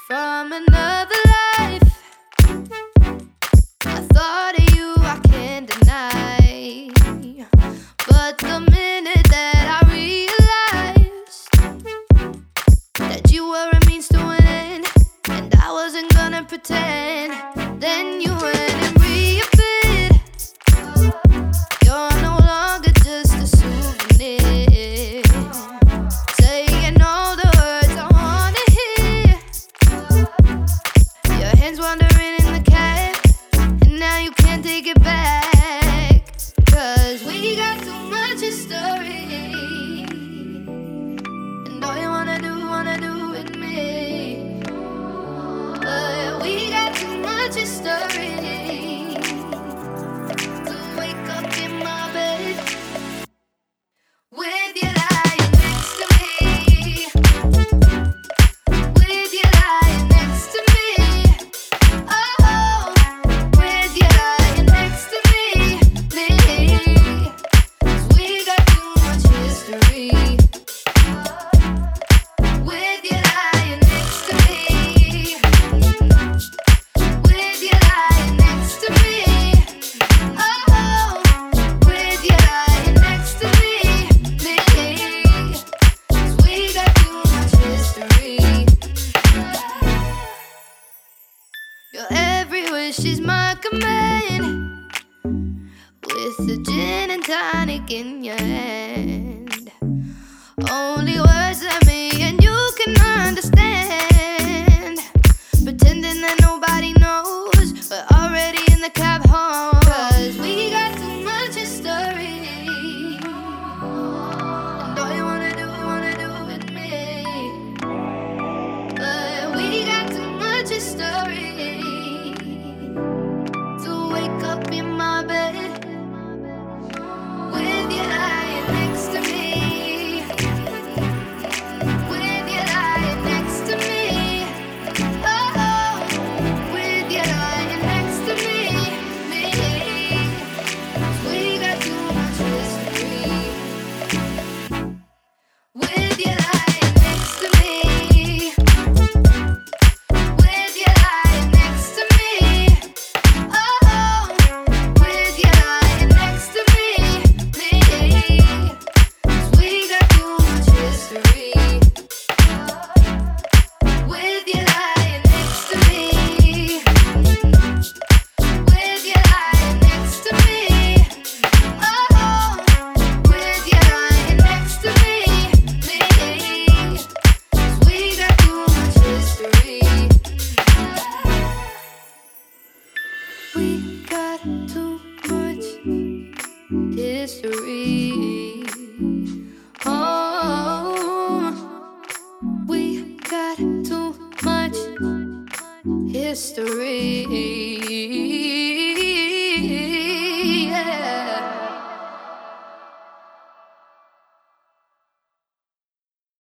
from another life. I thought of you, I can't deny. But the minute that I realized that you were a means to an end, and I wasn't gonna pretend, then you went and reappeared. You're no longer just a souvenir, saying all the words I wanna hear. Your hands wandering in the cab, and now you can't take it back. 'Cause we got too much history, and all you wanna do with me. But we got too much history to wake up in my bed with you lying next to me, with you lying next to me. Oh, with you lying next to me. 'Cause we got too much history. With you lying next to me, with you lying next to me. Oh, with you lying next to me. 'Cause we got too much history. Your every wish is my command, with the gin and tonic in your hand. Only words that me and you can understand. Pretending that nobody knows, but already in the cab home. 'Cause we got too much history, and all you wanna do with me. But we got too much history to wake up in my bed with you lying next to me, with you lying next to me. Oh, with you lying next to me. 'Cause we got too much history. With you lying next to me, with you lying next to me. Oh, with you lying next to me. 'Cause we got too much history. With you lying next to me, with you lying next to me. Oh, with you lying next to me. 'Cause we got too much history. We got too much history. Oh, we got too much history.